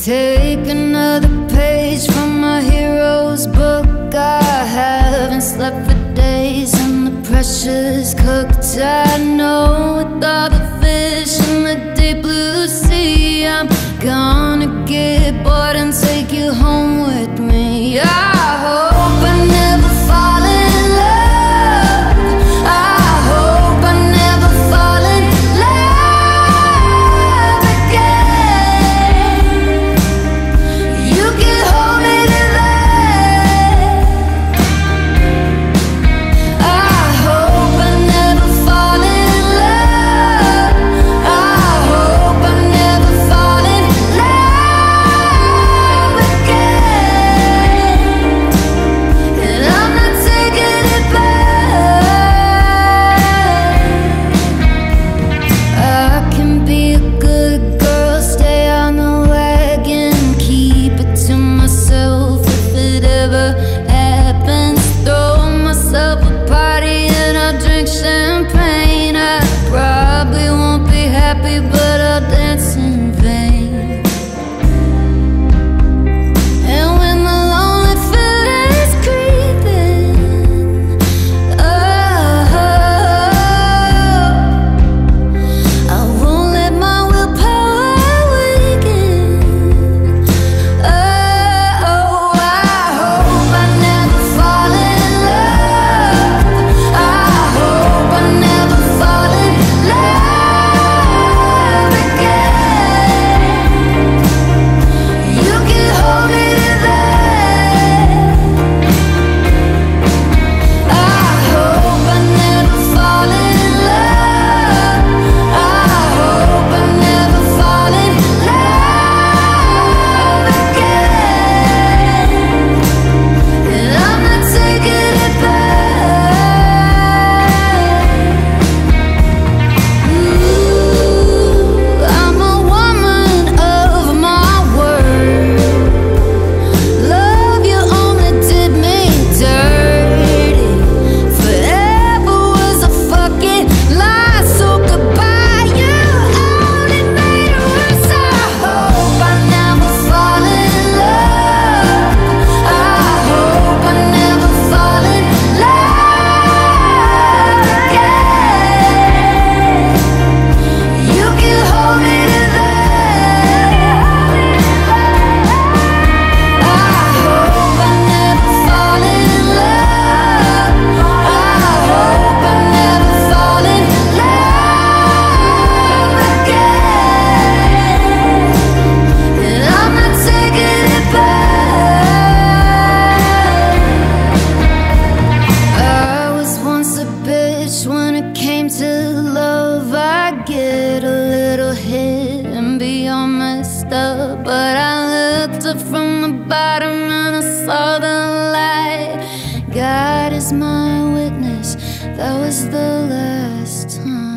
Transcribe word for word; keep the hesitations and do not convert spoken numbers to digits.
Take another page from my hero's book. I haven't slept for days and the pressure's cooked. I know with all the fish in the deep blue sea, I'm gonna get bored and take you home with me. I hope I never fall in love. I hope I never fall in love again. You can hold me to that. I hope I never fall in love. I hope I never fall in love again. And I'm not taking it back. I can be a good girl, stay on the wagon, keep it to myself if it ever happens. Throw myself a party and I'll drink champagne. I probably won't be happy, but I'll dance in vain. And when the lonely feeling's creeping, oh, I won't let my willpower weaken. Oh, I hope I never fall in love. I hope I never fall in love again. You can hold me to that. I hope I never fall in love. I hope I never fall in love again. And I'm not taking it back. Ooh, I'm a woman of my word. Love you only did me dirty. Forever was a fucking lie, so goodbye. You only made it worse. I hope I never fall in love. I hope I never fall in love again. You can hold me to that. I hope I never fall in love. I hope I never fall in love again. And I'm not taking it back. I was once a bitch when it came to love. I get a little hit and be all messed up, but I looked up from the bottom and I saw the light. God is my witness, that was the last time.